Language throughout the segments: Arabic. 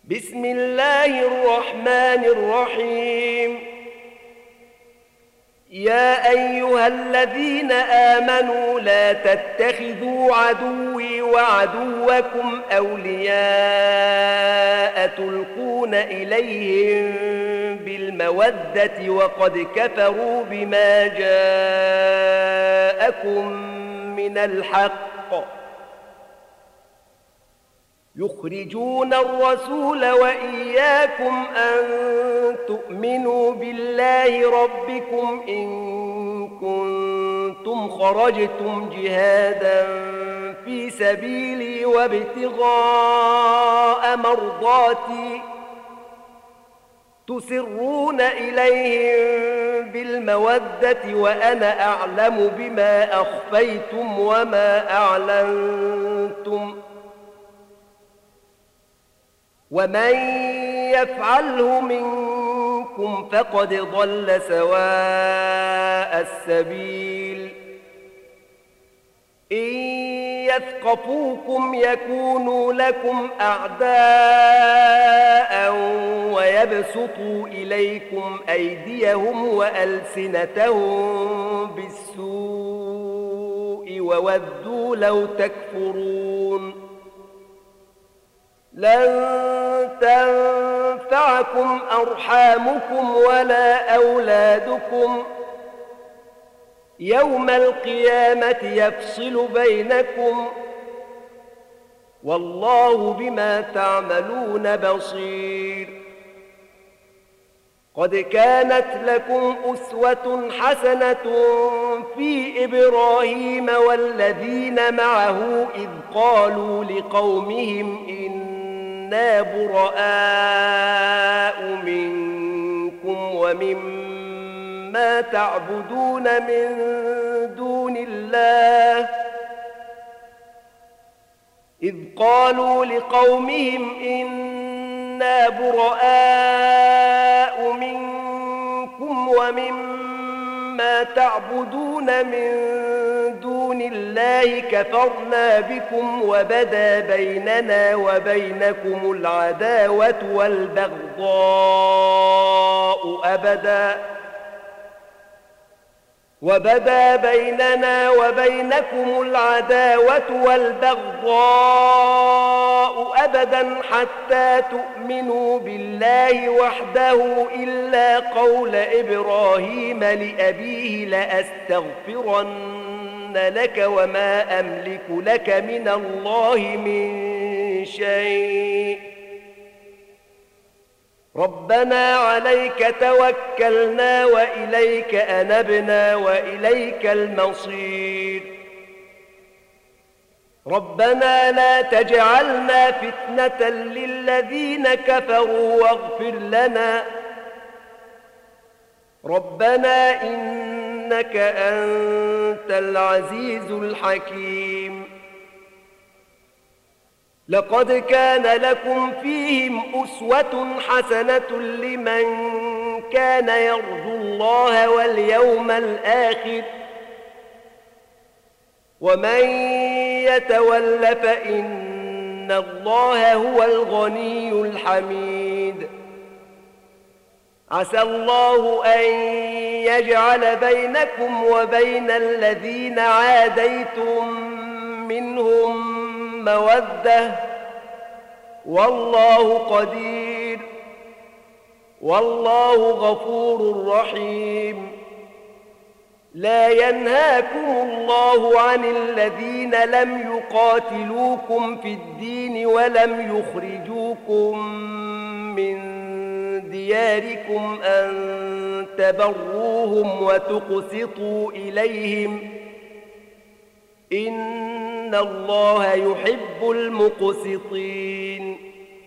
بسم الله الرحمن الرحيم. يا أيها الذين آمنوا لا تتخذوا عدوي وعدوكم أولياء تلقون إليهم بالمودة وقد كفروا بما جاءكم من الحق يخرجون الرسول وإياكم أن تؤمنوا بالله ربكم إن كنتم خرجتم جهادا في سبيلي وابتغاء مرضاتي تسرون إليهم بالمودة وأنا أعلم بما أخفيتم وما أعلنتم ومن يفعله منكم فقد ضل سواء السبيل. إن يثقفوكم يكونوا لكم أعداء ويبسطوا إليكم أيديهم وألسنتهم بالسوء وودوا لو تكفرون. لن تنفعكم أرحامكم ولا أولادكم يوم القيامة يفصل بينكم والله بما تعملون بصير. قد كانت لكم أسوة حسنة في إبراهيم والذين معه إذ قالوا لقومهم إنا براء منكم ومما تعبدون من دون الله إذ قالوا لقومهم إنا براء منكم ومما تعبدون من دون الله كفرنا بكم وبدا بيننا وبينكم العداوة والبغضاء أبدا حتى تؤمنوا بالله وحده إلا قول إبراهيم لأبيه لأستغفرن لك وما أملك لك من الله من شيء ربنا عليك توكلنا وإليك أنبنا وإليك المصير. ربنا لا تجعلنا فتنة للذين كفروا واغفر لنا ربنا إنك أنت العزيز الحكيم. لقد كان لكم فيهم أسوة حسنة لمن كان يرجو الله واليوم الآخر ومن يتول فإن الله هو الغني الحميد. عسى الله أن يجعل بينكم وبين الذين عاديتم منهم مودة والله قدير والله غفور رحيم. لا ينهاكم الله عن الذين لم يقاتلوكم في الدين ولم يخرجوكم من دياركم أن تبروهم وتقسطوا إليهم إن الله يحب المقسطين.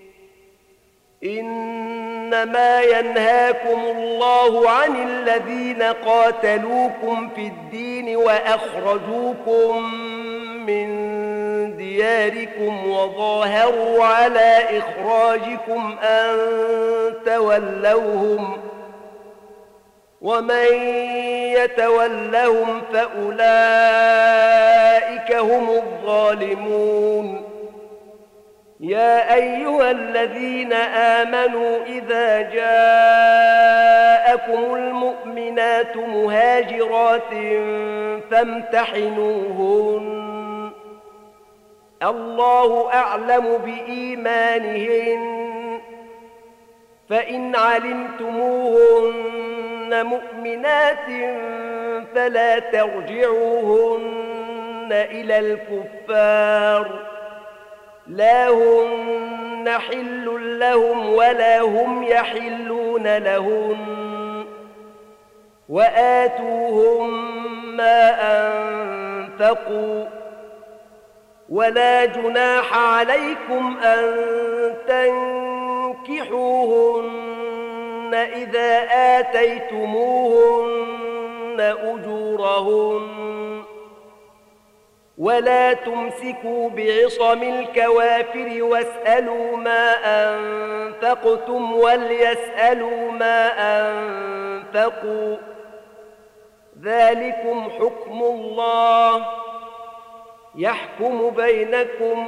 إنما ينهاكم الله عن الذين قاتلوكم في الدين وأخرجوكم من دياركم وظاهروا على إخراجكم أن تولوهم ومن يتولهم فأولئك هم الظالمون. يا أيها الذين آمنوا إذا جاءكم المؤمنات مهاجرات فامتحنوهن الله أعلم بإيمانهن فإن علمتموهن مؤمنات فلا ترجعوهن إلى الكفار لا هن حل لهم ولا هم يحلون لهن وآتوهم ما أنفقوا ولا جناح عليكم أن تنكحوهن إذا آتيتموهن أجورهن ولا تمسكوا بعصم الكوافر واسألوا ما أنفقتم وليسألوا ما أنفقوا ذلكم حكم الله يحكم بينكم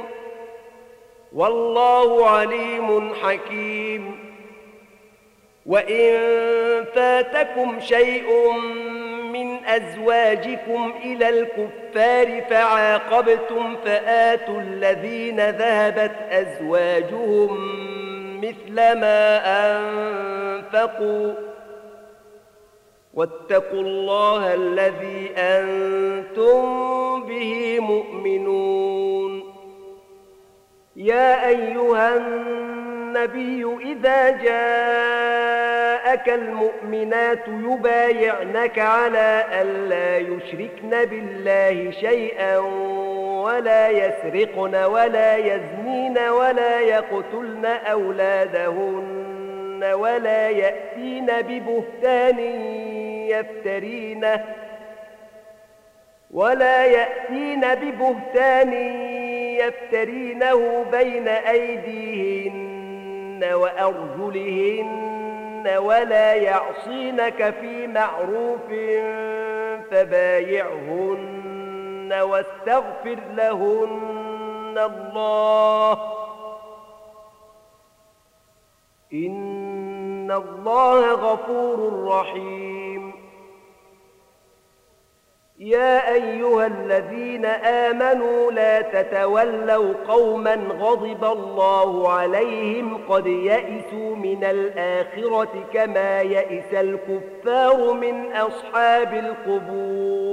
والله عليم حكيم وإن فاتكم شيء من أزواجكم إلى الكفار فعاقبتم فآتوا الذين ذهبت أزواجهم مثل ما أنفقوا واتقوا الله الذي أنتم به مؤمنون يا أيها النبي إذا جاءك المؤمنات يبايعنك على ألا يشركن بالله شيئا ولا يسرقن ولا يزنين ولا يقتلن أولادهن ولا يأتين ببهتان يفترينه بين أيديهن وأرجلهن ولا يعصينك في معروف فبايعهن واستغفر لهن الله إن الله غفور رحيم يا أيها الذين آمنوا لا تتولوا قوما غضب الله عليهم قد يئسوا من الآخرة كما يئس الكفار من أصحاب القبور